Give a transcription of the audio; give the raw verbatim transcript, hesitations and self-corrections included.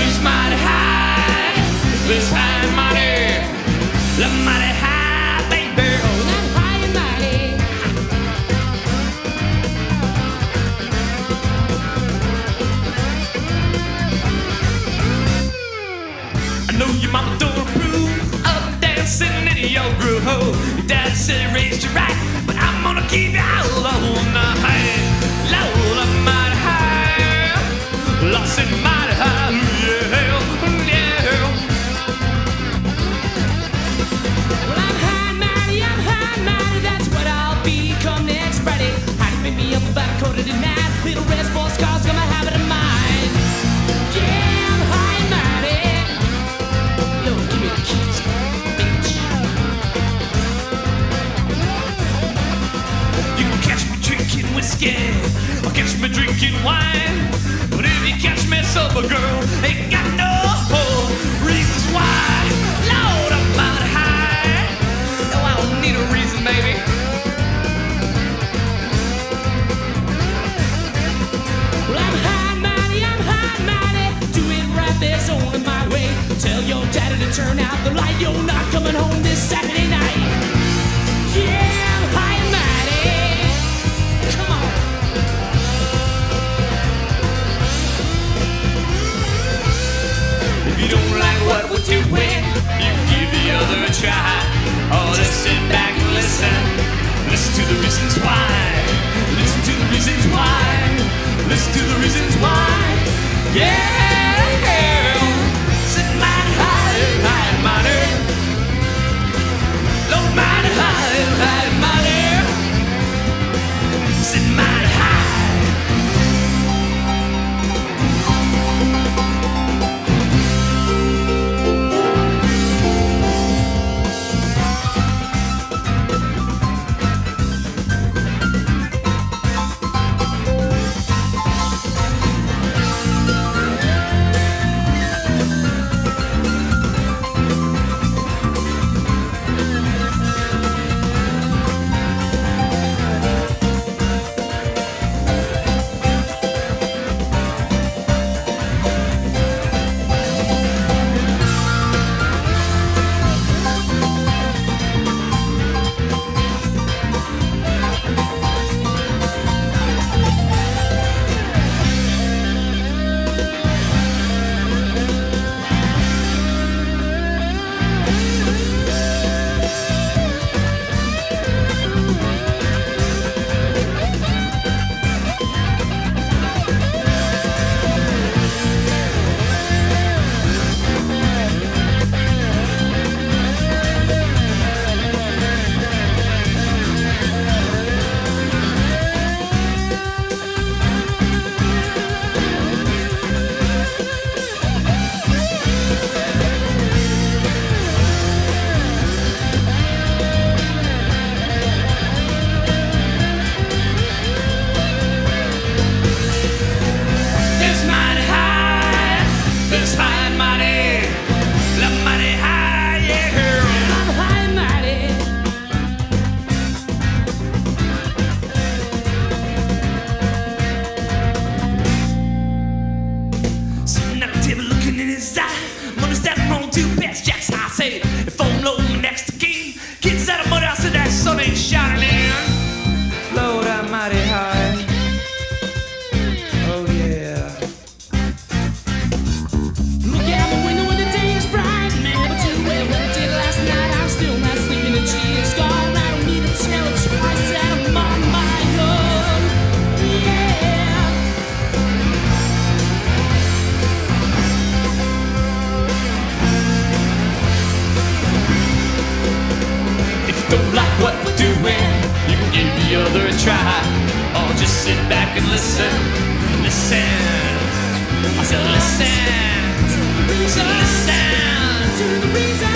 It's mighty high, it's high and mighty, the mighty high, baby. Oh, I'm high and mighty. I know your mama don't approve of dancing in your groove. Your dad said raised you right, but I'm gonna keep you out on the high, low, the mighty high, lost in mighty high, yeah, yeah. Well, I'm high and mighty, I'm high and mighty. That's what I'll be come next Friday. Heidi pick me up about a quarter to nine. Little red sports cars gonna have it in mine. Yeah, I'm high and mighty. Yo, give me the keys, bitch. You can catch me drinking whiskey or catch me drinking wine, but if you catch me sober, girl, ain't got no reasons why. Lord, I'm mighty high. No, I don't need a reason, baby. Well, I'm high and mighty, I'm high and mighty. Do it right, there's only my way. Tell your daddy to turn out the light. You're not coming home this Saturday night. Yeah, I'm high and mighty. Come on. If you don't like what we're doing, you give the other a try. Or just sit back and listen. Listen to the reasons why. Listen to the reasons why. Listen to the reasons why. Yeah, sit mighty high, high and mighty. Low mighty high, high and mighty. Sit mighty high. It's mighty high, it's high and mighty, the mighty high, yeah. I'm high and mighty. Sitting at the table looking in his eye. Money stepping on two pets, Jacks. I say, if I'm low next to king, kids out of money, I said that sun ain't shining in. Lord, I'm mighty high. Oh, yeah. Look out the window when the day is bright. Never too well what I did last night. I'm still not sleeping, the G is gone. I don't need to tell it twice that I'm on my own. Yeah. If you don't like what we're doing, you can give the other a try. Or just sit back and listen. Listen. I said listen. So listen. To the reason